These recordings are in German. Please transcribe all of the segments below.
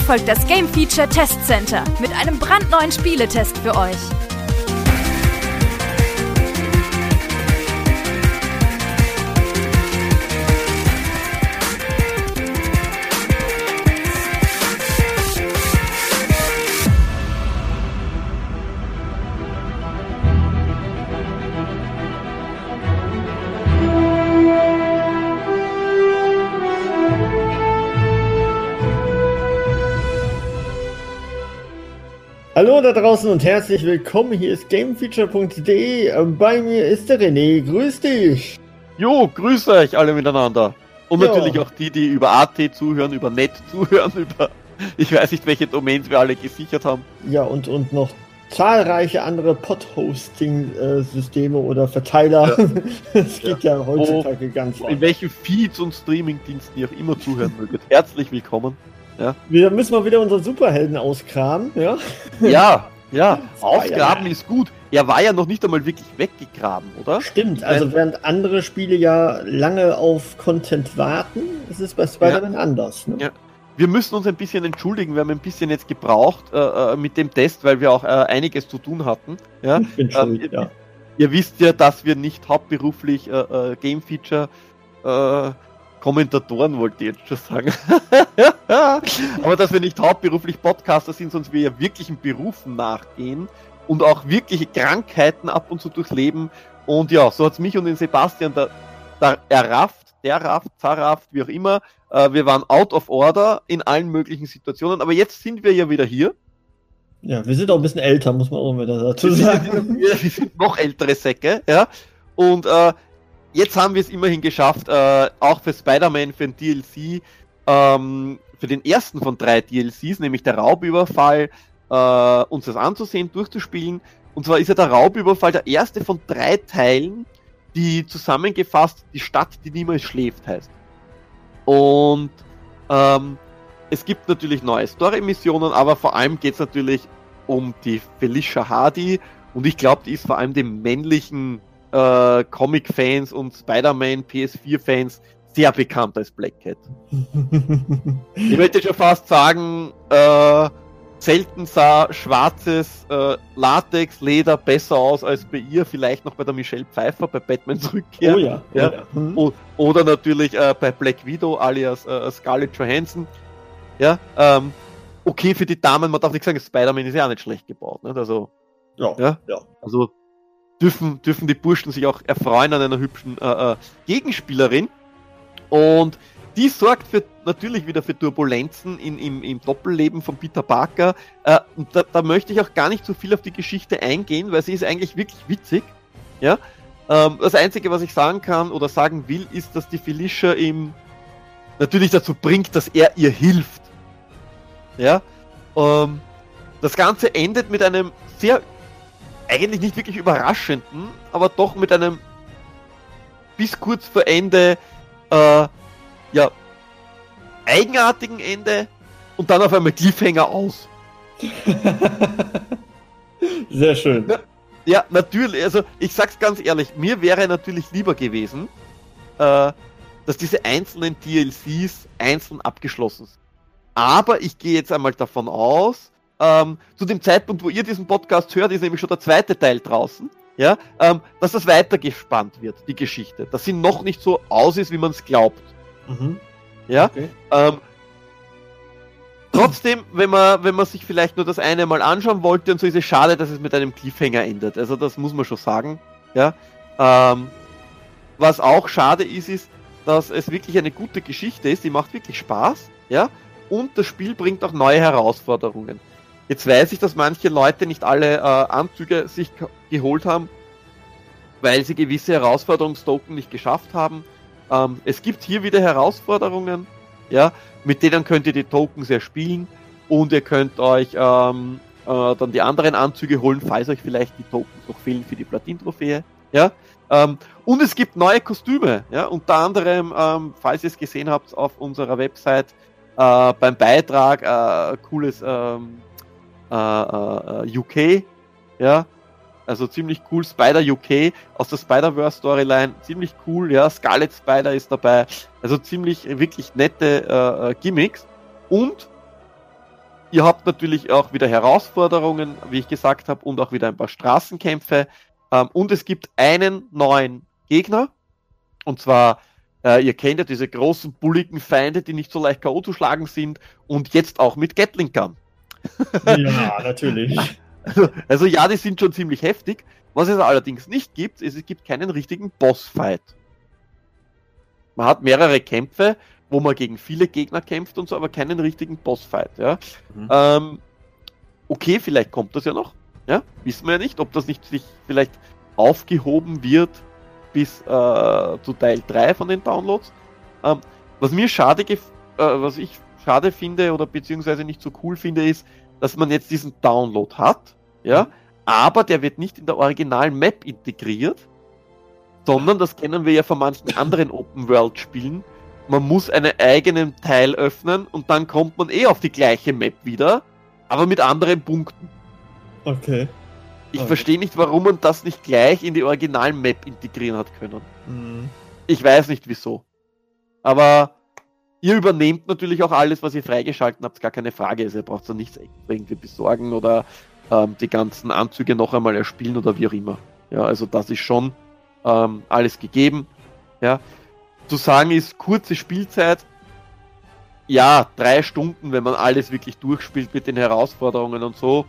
folgt das Game Feature Test Center mit einem brandneuen Spieletest für euch. Hallo da draußen und herzlich willkommen, hier ist gamefeature.de, bei mir ist der René, grüß dich! Jo, grüß euch alle miteinander. Und natürlich auch die über AT zuhören, über Net zuhören, über, ich weiß nicht welche Domains wir alle gesichert haben. Ja, und noch zahlreiche andere Pod-Hosting-Systeme oder Verteiler. Das geht ja heutzutage ganz in welchen Feeds und Streaming-Diensten ihr auch immer zuhören möget. Herzlich willkommen. Ja. Wir müssen mal wieder unseren Superhelden auskramen, ja? Ja, ausgraben ist gut. Er war ja noch nicht einmal wirklich weggegraben, oder? Stimmt, also während andere Spiele ja lange auf Content warten, ist es bei Spider-Man anders. Ne? Ja. Wir müssen uns ein bisschen entschuldigen, wir haben ein bisschen jetzt gebraucht mit dem Test, weil wir auch einiges zu tun hatten. Ja? Ich bin schuld, ja. Ihr wisst ja, dass wir nicht hauptberuflich Game Feature Kommentatoren wollte ich jetzt schon sagen. Aber dass wir nicht hauptberuflich Podcaster sind, sonst wir ja wirklichen Berufen nachgehen und auch wirkliche Krankheiten ab und zu durchleben. Und ja, so hat's mich und den Sebastian zerrafft, wie auch immer. Wir waren out of order in allen möglichen Situationen, aber jetzt sind wir ja wieder hier. Ja, wir sind auch ein bisschen älter, muss man auch wieder dazu sagen. Wir sind noch ältere Säcke, ja. Und jetzt haben wir es immerhin geschafft, auch für Spider-Man, für ein DLC, für den ersten von 3 DLCs, nämlich der Raubüberfall, uns das anzusehen, durchzuspielen. Und zwar ist ja der Raubüberfall der erste von 3 Teilen, die zusammengefasst die Stadt, die niemals schläft, heißt. Und es gibt natürlich neue Story-Missionen, aber vor allem geht es natürlich um die Felicia Hardy. Und ich glaube, die ist vor allem dem männlichen Comic-Fans und Spider-Man PS4-Fans sehr bekannt als Black Cat. Ich möchte schon fast sagen, selten sah schwarzes Latex-Leder besser aus als bei ihr, vielleicht noch bei der Michelle Pfeiffer bei Batmans Rückkehr. Oh ja. Oder natürlich bei Black Widow alias Scarlett Johansson. Ja, okay, für die Damen, man darf nicht sagen, Spider-Man ist ja auch nicht schlecht gebaut. Nicht? Also, ja. Also dürfen die Burschen sich auch erfreuen an einer hübschen Gegenspielerin. Und die sorgt natürlich wieder für Turbulenzen im Doppelleben von Peter Parker. Und da möchte ich auch gar nicht so viel auf die Geschichte eingehen, weil sie ist eigentlich wirklich witzig. Ja? Das Einzige, was ich sagen kann oder sagen will, ist, dass die Felicia ihm natürlich dazu bringt, dass er ihr hilft. Ja? Das Ganze endet mit einem sehr eigentlich nicht wirklich überraschenden, aber doch mit einem bis kurz vor Ende eigenartigen Ende und dann auf einmal Cliffhanger aus. Sehr schön. Ja, natürlich, also ich sag's ganz ehrlich, mir wäre natürlich lieber gewesen, dass diese einzelnen DLCs einzeln abgeschlossen sind. Aber ich gehe jetzt einmal davon aus, zu dem Zeitpunkt, wo ihr diesen Podcast hört, ist nämlich schon der 2. Teil draußen, ja, dass das weitergespannt wird, die Geschichte, dass sie noch nicht so aus ist, wie man es glaubt. Ja, okay. Trotzdem, wenn man sich vielleicht nur das eine mal anschauen wollte und so, ist es schade, dass es mit einem Cliffhanger endet, also das muss man schon sagen, ja. Was auch schade ist, dass es wirklich eine gute Geschichte ist, die macht wirklich Spaß, ja, und das Spiel bringt auch neue Herausforderungen. Jetzt weiß ich, dass manche Leute nicht alle Anzüge sich geholt haben, weil sie gewisse Herausforderungstoken nicht geschafft haben. Es gibt hier wieder Herausforderungen, ja, mit denen könnt ihr die Tokens erspielen und ihr könnt euch dann die anderen Anzüge holen, falls euch vielleicht die Tokens noch fehlen für die Platin-Trophäe. Ja? Und es gibt neue Kostüme, ja, unter anderem, falls ihr es gesehen habt auf unserer Website, beim Beitrag cooles UK, ja, also ziemlich cool, Spider UK aus der Spider-Verse Storyline, ziemlich cool, ja, Scarlet Spider ist dabei, also ziemlich, wirklich nette Gimmicks und Ihr habt natürlich auch wieder Herausforderungen, wie ich gesagt habe, und auch wieder ein paar Straßenkämpfe. Und es gibt einen neuen Gegner. Und zwar, ihr kennt ja diese großen, bulligen Feinde, die nicht so leicht K.O. zu schlagen sind. Und jetzt auch mit Gatling Gun. Ja, natürlich. Also ja, die sind schon ziemlich heftig. Was es allerdings nicht gibt, ist, es gibt keinen richtigen Bossfight. Man hat mehrere Kämpfe, wo man gegen viele Gegner kämpft und so, aber keinen richtigen Bossfight. Ja? Okay, vielleicht kommt das ja noch. Ja? Wissen wir ja nicht, ob das nicht sich vielleicht aufgehoben wird bis zu Teil 3 von den Downloads. Was ich schade finde oder beziehungsweise nicht so cool finde, ist, dass man jetzt diesen Download hat, ja, aber der wird nicht in der originalen Map integriert, sondern das kennen wir ja von manchen anderen Open-World-Spielen. Man muss einen eigenen Teil öffnen und dann kommt man auf die gleiche Map wieder, aber mit anderen Punkten. Okay. Ich verstehe nicht, warum man das nicht gleich in die originalen Map integrieren hat können. Ich weiß nicht wieso. Aber ihr übernehmt natürlich auch alles, was ihr freigeschalten habt, gar keine Frage. Also ihr braucht da nichts extra irgendwie besorgen oder die ganzen Anzüge noch einmal erspielen oder wie auch immer. Ja, also das ist schon alles gegeben. Ja. Zu sagen ist, kurze Spielzeit, ja, 3 Stunden, wenn man alles wirklich durchspielt mit den Herausforderungen und so,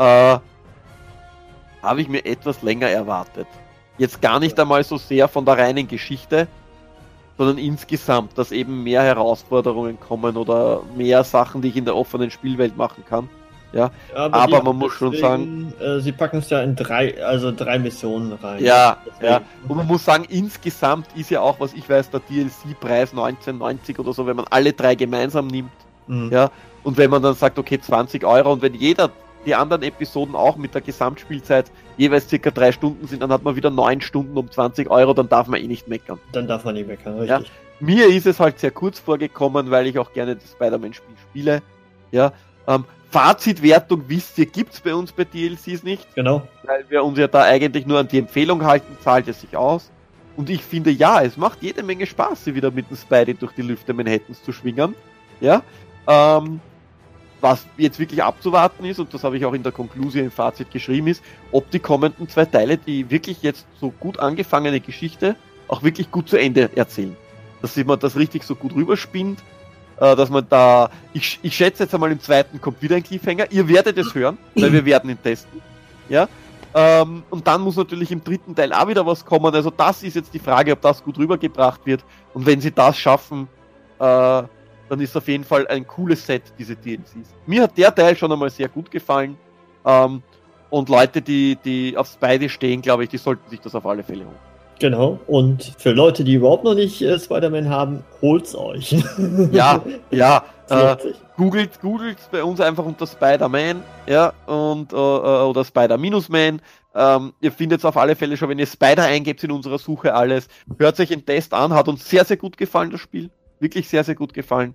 habe ich mir etwas länger erwartet. Jetzt gar nicht einmal so sehr von der reinen Geschichte, sondern insgesamt, dass eben mehr Herausforderungen kommen oder mehr Sachen, die ich in der offenen Spielwelt machen kann. Ja, aber man muss schon sagen, sie packen es ja in 3 Missionen rein. Ja, ja. Und man muss sagen, insgesamt ist ja auch, was ich weiß, der DLC-Preis 19,90 oder so, wenn man alle 3 gemeinsam nimmt. Ja, und wenn man dann sagt, okay, 20 Euro und wenn jeder die anderen Episoden auch mit der Gesamtspielzeit jeweils circa 3 Stunden sind, dann hat man wieder 9 Stunden um 20 Euro, dann darf man nicht meckern. Dann darf man nicht meckern, richtig. Ja. Mir ist es halt sehr kurz vorgekommen, weil ich auch gerne das Spider-Man-Spiel spiele. Ja, Fazitwertung, wisst ihr, gibt's bei uns bei DLCs nicht. Genau. Weil wir uns ja da eigentlich nur an die Empfehlung halten, zahlt es sich aus. Und ich finde, ja, es macht jede Menge Spaß, sie wieder mit dem Spidey durch die Lüfte Manhattans zu schwingern. Ja, was jetzt wirklich abzuwarten ist, und das habe ich auch in der Konklusion im Fazit geschrieben, ist, ob die kommenden 2 Teile, die wirklich jetzt so gut angefangene Geschichte, auch wirklich gut zu Ende erzählen. Dass man das richtig so gut rüberspinnt, dass man da, ich schätze jetzt einmal im 2. kommt wieder ein Cliffhanger, ihr werdet es hören, weil wir werden ihn testen, ja, und dann muss natürlich im 3. Teil auch wieder was kommen, also das ist jetzt die Frage, ob das gut rübergebracht wird, und wenn sie das schaffen, dann ist auf jeden Fall ein cooles Set, diese DLCs. Mir hat der Teil schon einmal sehr gut gefallen. Und Leute, die auf Spidey stehen, glaube ich, die sollten sich das auf alle Fälle holen. Genau. Und für Leute, die überhaupt noch nicht Spider-Man haben, holt's euch. Ja. Googelt bei uns einfach unter Spider-Man, ja, und oder Spider-Man. Ihr findet es auf alle Fälle schon, wenn ihr Spider eingebt in unserer Suche alles. Hört euch den Test an, hat uns sehr, sehr gut gefallen, das Spiel. Wirklich sehr, sehr gut gefallen.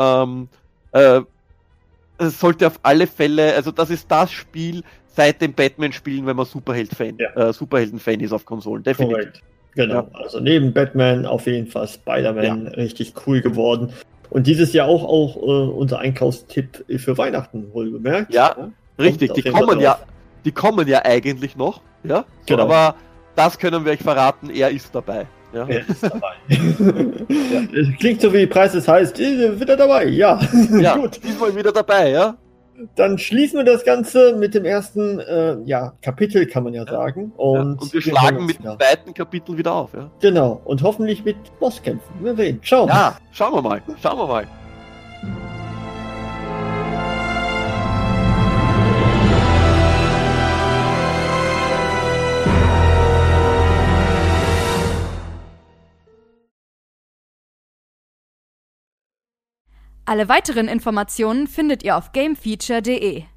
Es sollte auf alle Fälle, also das ist das Spiel seit dem Batman-Spielen, wenn man Superhelden-Fan ist auf Konsolen. Definitiv. Korrekt. Genau. Ja. Also neben Batman auf jeden Fall Spider-Man richtig cool geworden. Und dieses Jahr auch unser Einkaufstipp für Weihnachten, wohl bemerkt. Ja, richtig. Die kommen ja eigentlich noch. Ja, genau. Aber das können wir euch verraten, er ist dabei. Ja. Er ist dabei. Ja. Klingt so wie Preis ist heißt, wieder dabei, ja. Ja, gut. Diesmal wieder dabei, ja. Dann schließen wir das Ganze mit dem ersten Kapitel, kann man ja sagen. Und wir schlagen mit dem 2. Kapitel wieder auf, ja. Genau. Und hoffentlich mit Bosskämpfen. Wir sehen. Schauen wir mal. Alle weiteren Informationen findet ihr auf gamefeature.de.